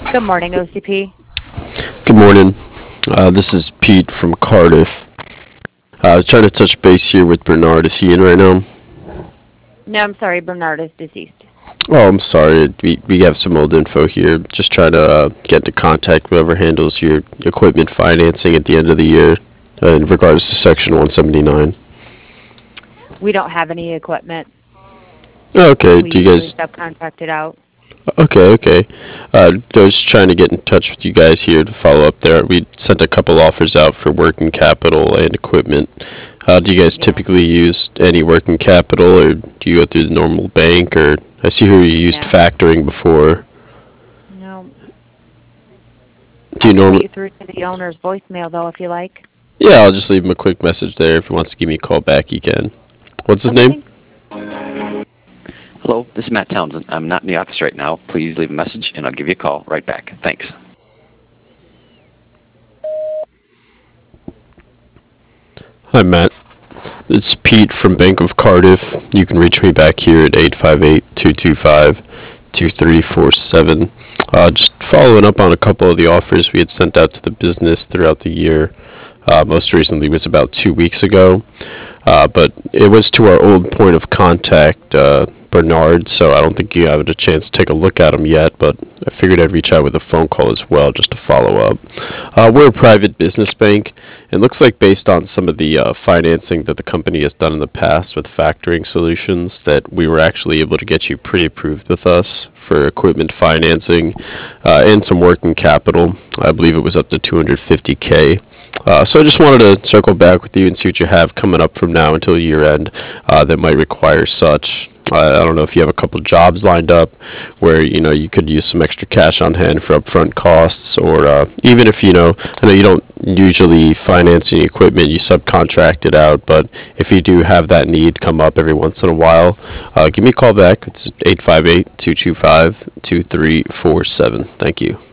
Good morning, OCP. Good morning. This is Pete from Cardiff. I was trying to touch base here with Bernard. Is he in right now? No, I'm sorry, Bernard is deceased. Oh, I'm sorry. We have some old info here. Just trying to get into contact with whoever handles your equipment financing at the end of the year in regards to Section 179. We don't have any equipment. Okay. We Do you usually guys? subcontract it out. Okay. I was trying to get in touch with you guys here to follow up there. We sent a couple offers out for working capital and equipment. Do you guys Yeah. typically use any working capital, or do you go through the normal bank? Or I see here you used No. factoring before. No. Do I you can put normally? you through to the owner's voicemail, though, if you like. Yeah, I'll just leave him a quick message there. If he wants to give me a call back, he can. What's his Okay, name? thanks. Hello, this is Matt Townsend. I'm not in the office right now. Please leave a message and I'll give you a call right back. Thanks. Hi, Matt. It's Pete from Bank of Cardiff. You can reach me back here at 858-225-2347. Just following up on a couple of the offers we had sent out to the business throughout the year. Most recently was about 2 weeks ago. But it was to our old point of contact, Bernard, so I don't think you have had a chance to take a look at them yet, but I figured I'd reach out with a phone call as well just to follow up. We're a private business bank. It looks like based on some of the financing that the company has done in the past with factoring solutions that we were actually able to get you pre-approved with us for equipment financing and some working capital. I believe it was up to 250K. So I just wanted to circle back with you and see what you have coming up from now until year end that might require such. I don't know if you have a couple jobs lined up where you could use some extra cash on hand for upfront costs, or even if I know you don't usually finance any equipment, you subcontract it out. But if you do have that need come up every once in a while, give me a call back. It's 858-225-2347. Thank you.